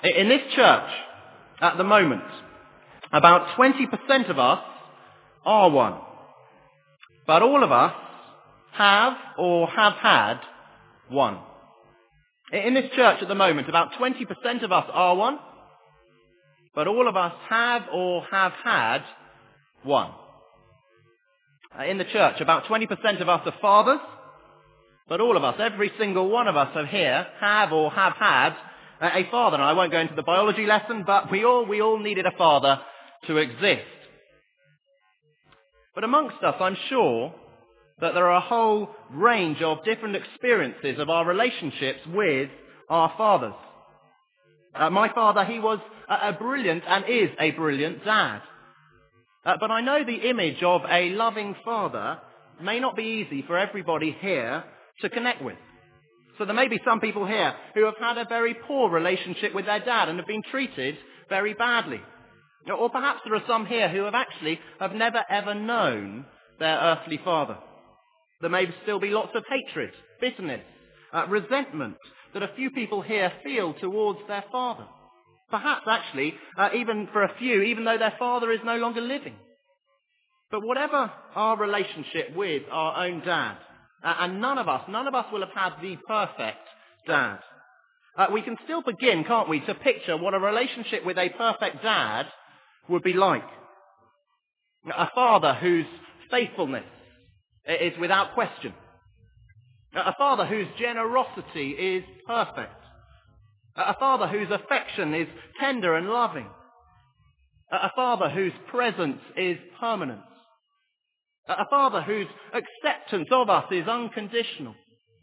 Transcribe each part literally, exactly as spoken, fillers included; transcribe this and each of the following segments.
In this church, at the moment, about twenty percent of us are one. But all of us have or have had one. In this church at the moment, about twenty percent of us are one. But all of us have or have had one. In the church, about twenty percent of us are fathers. But all of us, every single one of us are here, have or have had a father. And I won't go into the biology lesson, but we all, we all needed a father to exist. But amongst us, I'm sure that there are a whole range of different experiences of our relationships with our fathers. Uh, my father, he was a, a brilliant and is a brilliant dad. Uh, but I know the image of a loving father may not be easy for everybody here to connect with. So there may be some people here who have had a very poor relationship with their dad and have been treated very badly. Or perhaps there are some here who have actually have never ever known their earthly father. There may still be lots of hatred, bitterness, uh, resentment that a few people here feel towards their father. Perhaps actually, uh, even for a few, even though their father is no longer living. But whatever our relationship with our own dad, uh, and none of us, none of us will have had the perfect dad. Uh, we can still begin, can't we, to picture what a relationship with a perfect dad would be like. A father whose faithfulness is without question. A father whose generosity is perfect. A father whose affection is tender and loving. A father whose presence is permanent. A father whose acceptance of us is unconditional.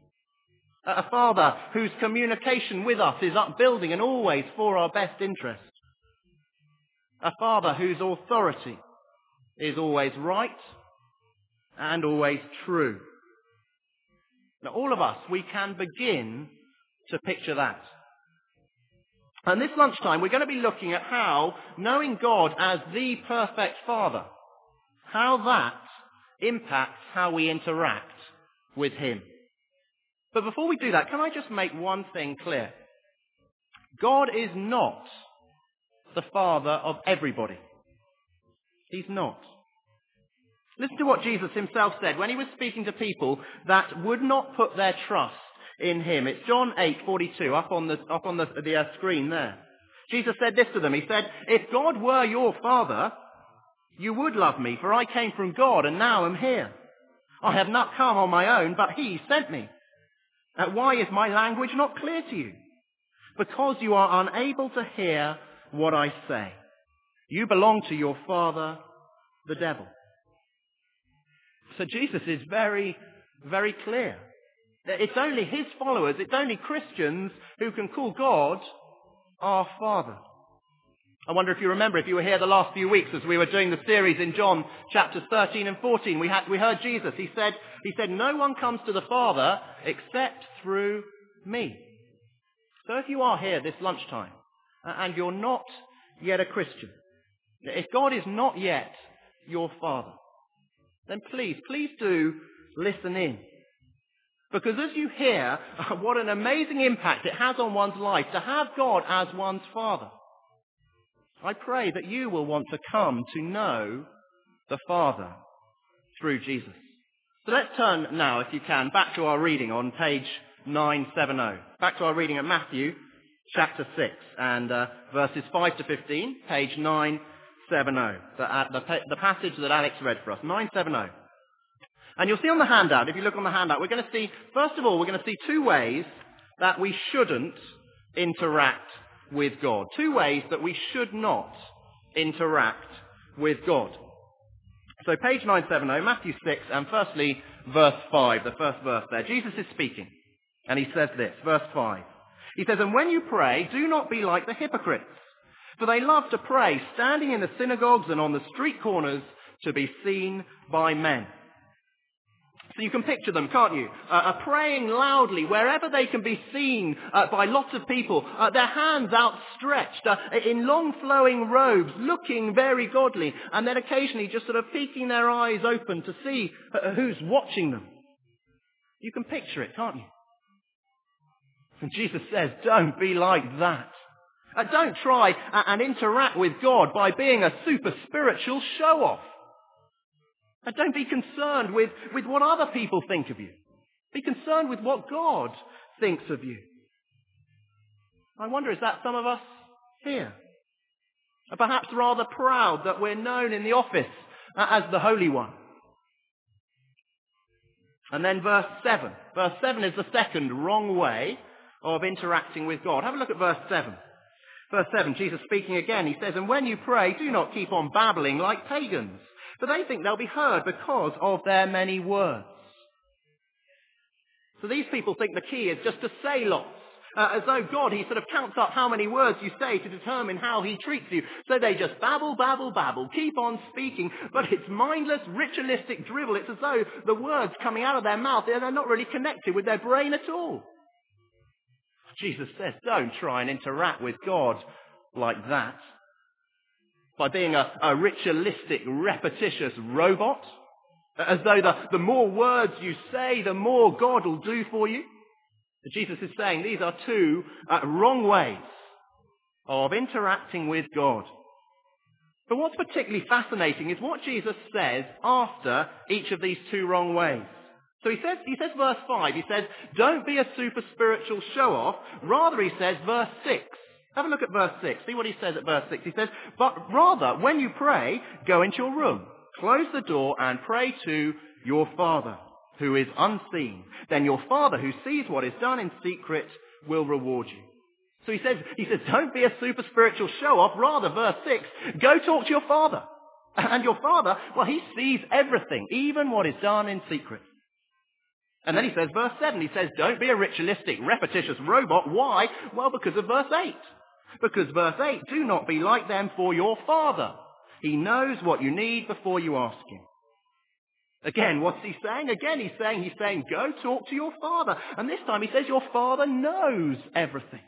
A father whose communication with us is upbuilding and always for our best interest. A father whose authority is always right and always true. Now, all of us, we can begin to picture that. And this lunchtime, we're going to be looking at how knowing God as the perfect Father, how that impacts how we interact with Him. But before we do that, can I just make one thing clear? God is not the Father of everybody. He's not. Listen to what Jesus himself said when he was speaking to people that would not put their trust in him. It's John eight forty-two up on the up on the, the uh, screen there. Jesus said this to them. He said, "If God were your Father, you would love me, for I came from God and now am here. I have not come on my own, but He sent me. Uh, why is my language not clear to you? Because you are unable to hear what I say. You belong to your father, the devil." So Jesus is very, very clear. It's only his followers, it's only Christians who can call God our Father. I wonder if you remember, if you were here the last few weeks as we were doing the series in John chapters thirteen and fourteen, we had we heard Jesus. He said, he said, "No one comes to the Father except through me." So if you are here this lunchtime and you're not yet a Christian, if God is not yet your Father, then please, please do listen in. Because as you hear what an amazing impact it has on one's life to have God as one's Father, I pray that you will want to come to know the Father through Jesus. So let's turn now, if you can, back to our reading on page nine seventy. Back to our reading at Matthew chapter six and uh, verses five to fifteen, page nine seventy. The, uh, the, the passage that Alex read for us, nine seventy. And you'll see on the handout, if you look on the handout, we're going to see, first of all, we're going to see two ways that we shouldn't interact with God. Two ways that we should not interact with God. So page nine seventy, Matthew six, and firstly, verse five, the first verse there. Jesus is speaking, and he says this, verse five. He says, "And when you pray, do not be like the hypocrites, for they love to pray, standing in the synagogues and on the street corners to be seen by men." So you can picture them, can't you? Uh, uh, praying loudly wherever they can be seen uh, by lots of people, uh, their hands outstretched, uh, in long flowing robes, looking very godly, and then occasionally just sort of peeking their eyes open to see uh, who's watching them. You can picture it, can't you? And Jesus says, don't be like that. Uh, don't try uh, and interact with God by being a super spiritual show-off. And don't be concerned with, with what other people think of you. Be concerned with what God thinks of you. I wonder, is that some of us here? Or perhaps rather proud that we're known in the office uh, as the Holy One. And then verse seven. Verse seven is the second wrong way of interacting with God. Have a look at verse seven. Verse seven, Jesus speaking again, he says, "And when you pray, do not keep on babbling like pagans, for they think they'll be heard because of their many words." So these people think the key is just to say lots. Uh, as though God, he sort of counts up how many words you say to determine how he treats you. So they just babble, babble, babble, keep on speaking, but it's mindless, ritualistic drivel. It's as though the words coming out of their mouth, they're not really connected with their brain at all. Jesus says, don't try and interact with God like that. By being a, a ritualistic, repetitious robot. As though the, the more words you say, the more God will do for you. Jesus is saying these are two uh, wrong ways of interacting with God. But what's particularly fascinating is what Jesus says after each of these two wrong ways. So he says, he says verse five, he says, don't be a super spiritual show-off. Rather, he says, verse six. Have a look at verse six. See what he says at verse six. He says, but rather, when you pray, go into your room, close the door and pray to your Father, who is unseen. Then your Father who sees what is done in secret will reward you. So he says, he says, don't be a super spiritual show-off. Rather, verse six, go talk to your Father. And your Father, well, he sees everything, even what is done in secret. And then he says, verse seven, he says, don't be a ritualistic, repetitious robot. Why? Well, because of verse eight. Because verse eight, do not be like them, for your Father, he knows what you need before you ask him. Again, what's he saying? Again, he's saying, he's saying, go talk to your Father. And this time he says, your Father knows everything.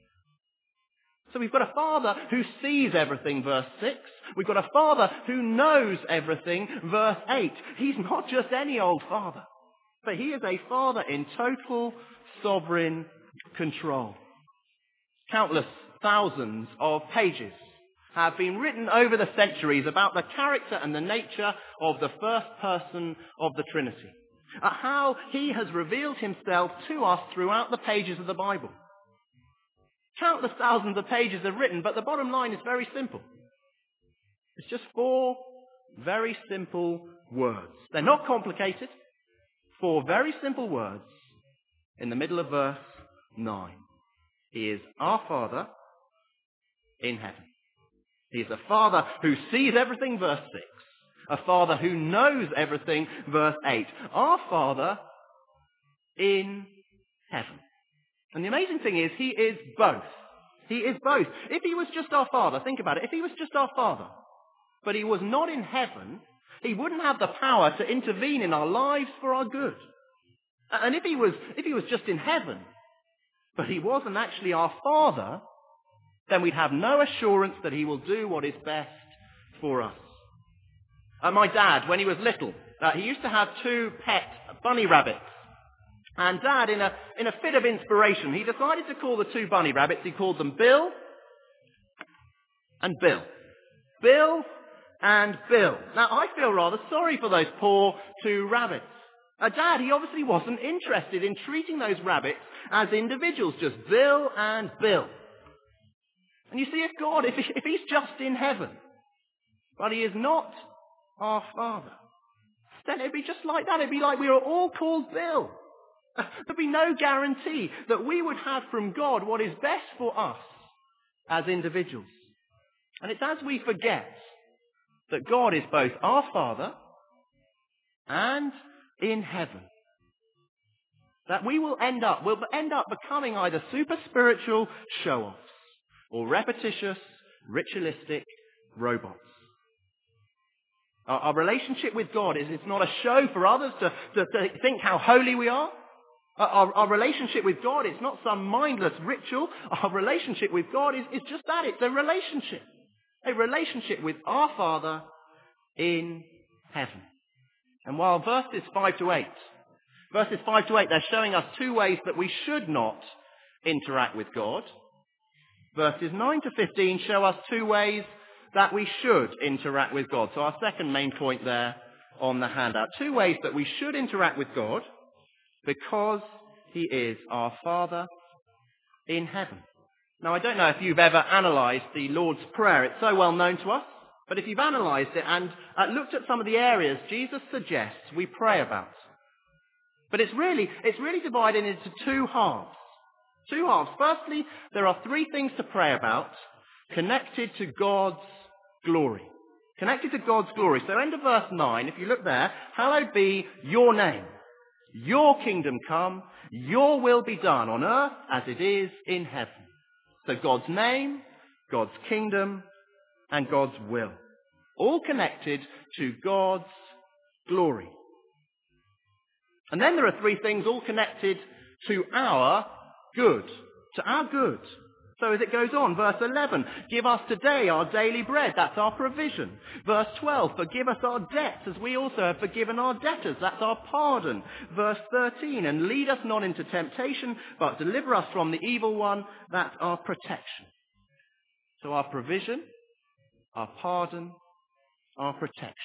So we've got a Father who sees everything, verse six. We've got a Father who knows everything, verse eight. He's not just any old Father, but he is a Father in total sovereign control. Countless thousands of pages have been written over the centuries about the character and the nature of the first person of the Trinity. Uh, how he has revealed himself to us throughout the pages of the Bible. Countless thousands of pages are written, but the bottom line is very simple. It's just four very simple words. They're not complicated. Four very simple words in the middle of verse nine. He is our Father in heaven. He is a Father who sees everything, verse six. A Father who knows everything, verse eight. Our Father in heaven. And the amazing thing is, he is both. He is both. If he was just our Father, think about it. If he was just our Father, but he was not in heaven, he wouldn't have the power to intervene in our lives for our good. And if he was, if he was just in heaven, but he wasn't actually our Father, then we'd have no assurance that he will do what is best for us. Uh, my dad, when he was little, uh, he used to have two pet bunny rabbits. And Dad, in a, in a fit of inspiration, he decided to call the two bunny rabbits, he called them Bill and Bill. Bill and Bill. Now, I feel rather sorry for those poor two rabbits. Uh, Dad, he obviously wasn't interested in treating those rabbits as individuals, just Bill and Bill. And you see, if God, if, he, if he's just in heaven, but he is not our Father, then it'd be just like that. It'd be like we were all called Bill. There'd be no guarantee that we would have from God what is best for us as individuals. And it's as we forget that God is both our Father and in heaven, that we will end up, we'll end up becoming either super spiritual show-offs or repetitious, ritualistic robots. Our, our relationship with God is it's not a show for others to, to, to think how holy we are. Our, our, our relationship with God is not some mindless ritual. Our relationship with God is, is just that. It's a relationship. A relationship with our Father in heaven. And while verses five to eight, verses five to eight, they're showing us two ways that we should not interact with God. Verses nine to fifteen show us two ways that we should interact with God. So our second main point there on the handout. Two ways that we should interact with God because he is our Father in heaven. Now, I don't know if you've ever analysed the Lord's Prayer. It's so well known to us. But if you've analysed it and uh, looked at some of the areas Jesus suggests we pray about. But it's really, it's really divided into two halves. Two halves. Firstly, there are three things to pray about connected to God's glory. Connected to God's glory. So end of verse nine, if you look there, hallowed be your name. Your kingdom come, your will be done on earth as it is in heaven. So God's name, God's kingdom, and God's will. All connected to God's glory. And then there are three things all connected to our good. To our good. So as it goes on, verse eleven, give us today our daily bread. That's our provision. Verse twelve, forgive us our debts as we also have forgiven our debtors. That's our pardon. Verse thirteen, and lead us not into temptation, but deliver us from the evil one. That's our protection. So our provision, our pardon, our protection.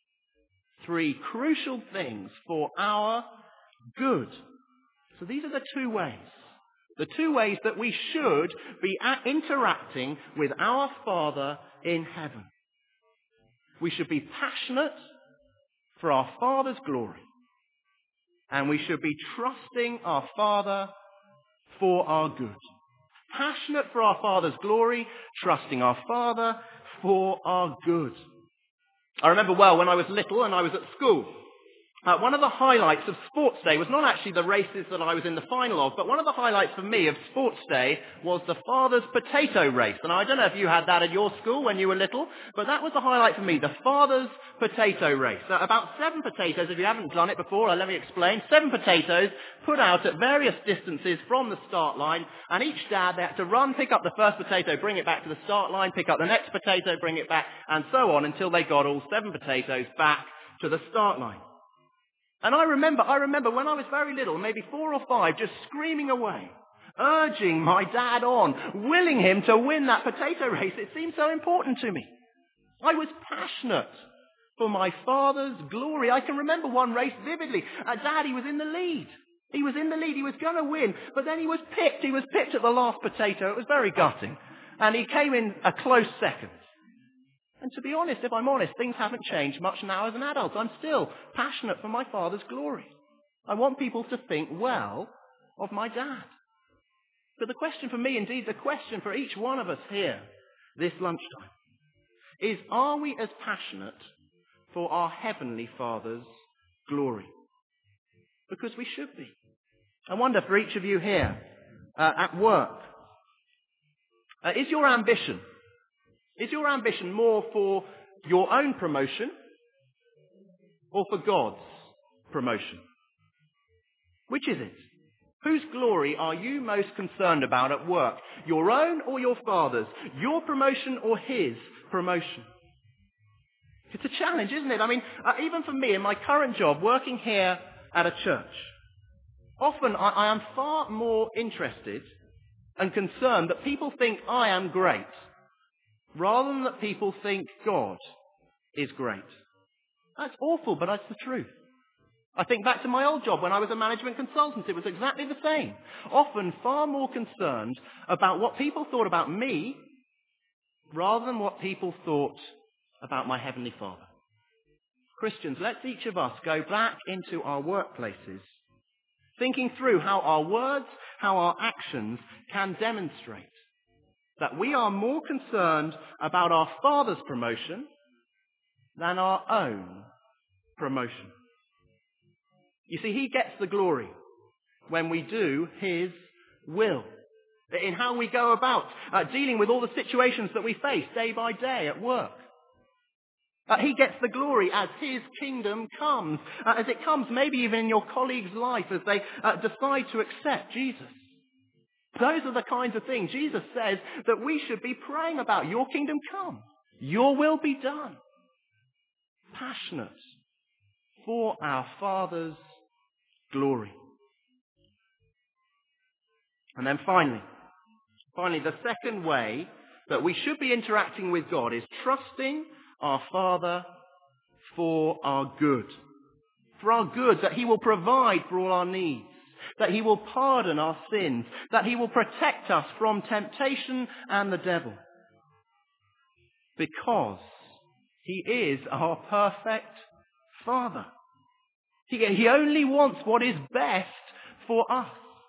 Three crucial things for our good. So these are the two ways. The two ways that we should be interacting with our Father in heaven. We should be passionate for our Father's glory. And we should be trusting our Father for our good. Passionate for our Father's glory, trusting our Father for our good. I remember well when I was little and I was at school. Uh, one of the highlights of Sports Day was not actually the races that I was in the final of, but one of the highlights for me of Sports Day was the Father's Potato Race. And I don't know if you had that at your school when you were little, but that was the highlight for me, the Father's Potato Race. So about seven potatoes, if you haven't done it before, uh, let me explain. Seven potatoes put out at various distances from the start line, and each dad, they had to run, pick up the first potato, bring it back to the start line, pick up the next potato, bring it back, and so on until they got all seven potatoes back to the start line. And I remember, I remember when I was very little, maybe four or five, just screaming away, urging my dad on, willing him to win that potato race. It seemed so important to me. I was passionate for my Father's glory. I can remember one race vividly. Uh, Dad, he was in the lead. He was in the lead. He was going to win. But then he was pipped. He was pipped at the last potato. It was very gutting. And he came in a close second. And to be honest, if I'm honest, things haven't changed much now as an adult. I'm still passionate for my Father's glory. I want people to think well of my dad. But the question for me, indeed the question for each one of us here this lunchtime, is are we as passionate for our Heavenly Father's glory? Because we should be. I wonder for each of you here uh, at work, uh, is your ambition Is your ambition more for your own promotion or for God's promotion? Which is it? Whose glory are you most concerned about at work? Your own or your Father's? Your promotion or his promotion? It's a challenge, isn't it? I mean, uh, even for me in my current job, working here at a church, often I, I am far more interested and concerned that people think I am great, rather than that people think God is great. That's awful, but that's the truth. I think back to my old job when I was a management consultant. It was exactly the same. Often far more concerned about what people thought about me rather than what people thought about my Heavenly Father. Christians, let's each of us go back into our workplaces, thinking through how our words, how our actions can demonstrate that we are more concerned about our Father's promotion than our own promotion. You see, he gets the glory when we do his will, in how we go about uh, dealing with all the situations that we face day by day at work. Uh, he gets the glory as his kingdom comes, uh, as it comes maybe even in your colleague's life as they uh, decide to accept Jesus. Those are the kinds of things Jesus says that we should be praying about. Your kingdom come. Your will be done. Passionate for our Father's glory. And then finally, Finally, the second way that we should be interacting with God is trusting our Father for our good. For our good, that he will provide for all our needs, that he will pardon our sins, that he will protect us from temptation and the devil. Because he is our perfect Father. He, he only wants what is best for us.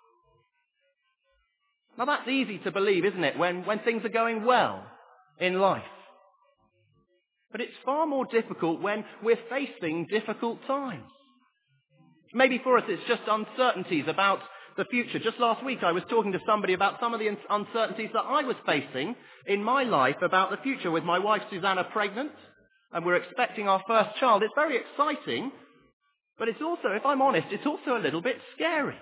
Now that's easy to believe, isn't it, when, when things are going well in life. But it's far more difficult when we're facing difficult times. Maybe for us it's just uncertainties about the future. Just last week I was talking to somebody about some of the uncertainties that I was facing in my life about the future, with my wife Susanna pregnant, and we're expecting our first child. It's very exciting, but it's also, if I'm honest, it's also a little bit scary.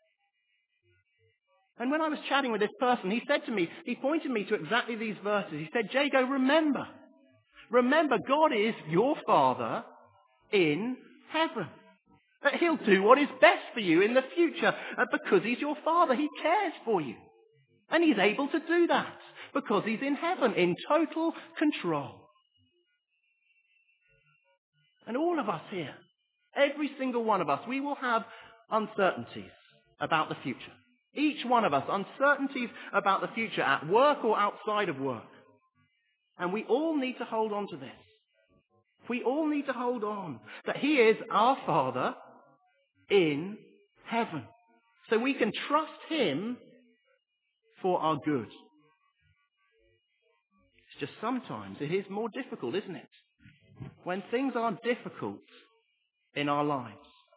And when I was chatting with this person, he said to me, he pointed me to exactly these verses. He said, Jago, remember, remember God is your Father in heaven. That he'll do what is best for you in the future. And because he's your Father, he cares for you. And he's able to do that because he's in heaven in total control. And all of us here, every single one of us, we will have uncertainties about the future. Each one of us, uncertainties about the future at work or outside of work. And we all need to hold on to this. We all need to hold on that he is our Father in heaven. So we can trust him for our good. It's just sometimes it is more difficult, isn't it? When things are difficult in our lives.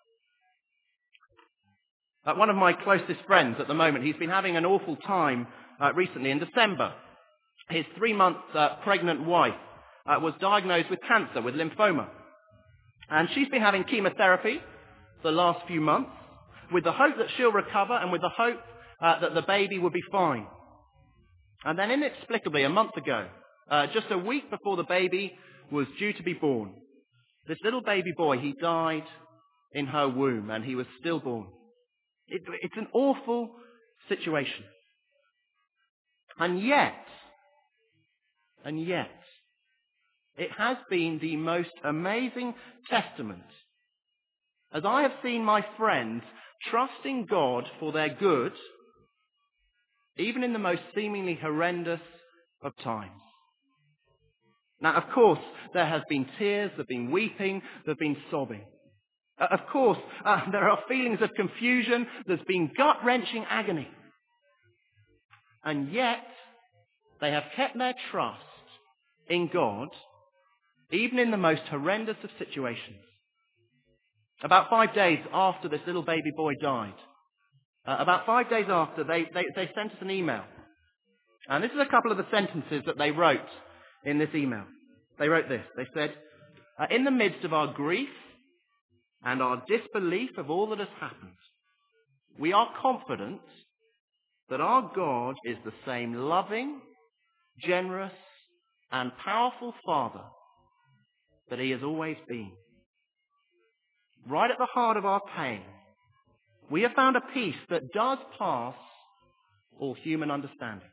Uh, one of my closest friends at the moment, he's been having an awful time uh, recently. In December, his three-month uh, pregnant wife uh, was diagnosed with cancer, with lymphoma. And she's been having chemotherapy the last few months with the hope that she'll recover and with the hope uh, that the baby will be fine. And then inexplicably, a month ago, uh, just a week before the baby was due to be born, this little baby boy, he died in her womb and he was stillborn. It, it's an awful situation. And yet, and yet, it has been the most amazing testament as I have seen my friends trusting God for their good, even in the most seemingly horrendous of times. Now, of course, there have been tears, there have been weeping, there have been sobbing. Uh, of course, uh, there are feelings of confusion, there's been gut-wrenching agony. And yet, they have kept their trust in God, even in the most horrendous of situations. About five days after this little baby boy died, uh, about five days after, they, they, they sent us an email. And this is a couple of the sentences that they wrote in this email. They wrote this. They said, uh, in the midst of our grief and our disbelief of all that has happened, we are confident that our God is the same loving, generous, and powerful Father that he has always been. Right at the heart of our pain, we have found a peace that does pass all human understanding.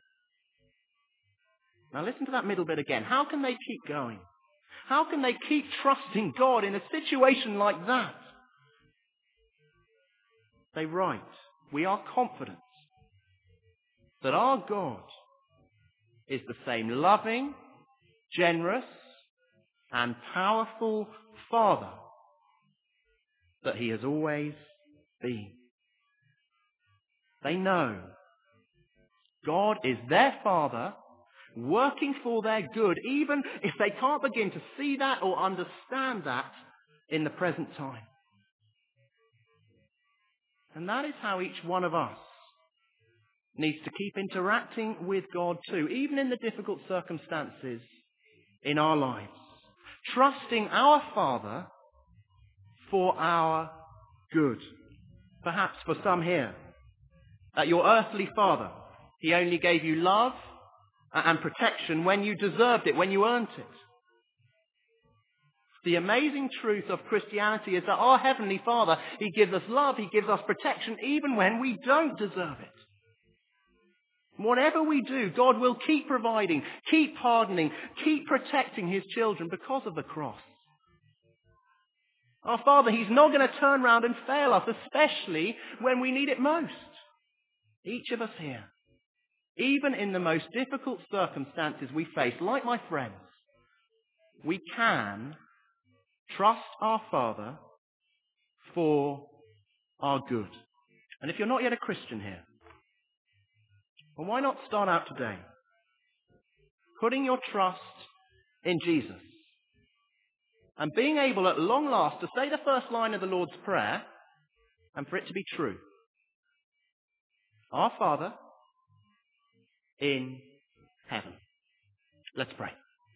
Now listen to that middle bit again. How can they keep going? How can they keep trusting God in a situation like that? They write, we are confident that our God is the same loving, generous, and powerful Father that he has always been. They know God is their Father, working for their good, even if they can't begin to see that or understand that in the present time. And that is how each one of us needs to keep interacting with God too, even in the difficult circumstances in our lives. Trusting our Father for our good. Perhaps for some here, that your earthly father, he only gave you love and protection when you deserved it, when you earned it. The amazing truth of Christianity is that our Heavenly Father, he gives us love, he gives us protection even when we don't deserve it. Whatever we do, God will keep providing, keep pardoning, keep protecting his children because of the cross. Our Father, he's not going to turn around and fail us, especially when we need it most. Each of us here, even in the most difficult circumstances we face, like my friends, we can trust our Father for our good. And if you're not yet a Christian here, well, why not start out today putting your trust in Jesus and being able at long last to say the first line of the Lord's Prayer and for it to be true. Our Father in heaven. Let's pray.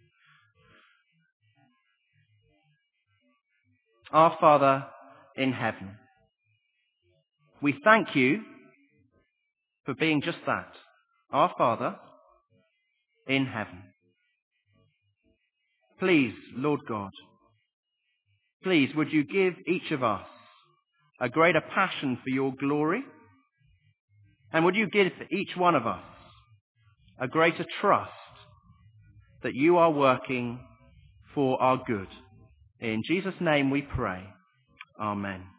Our Father in heaven, we thank you for being just that, our Father in heaven. Please, Lord God, please would you give each of us a greater passion for your glory, and would you give each one of us a greater trust that you are working for our good. In Jesus' name we pray. Amen.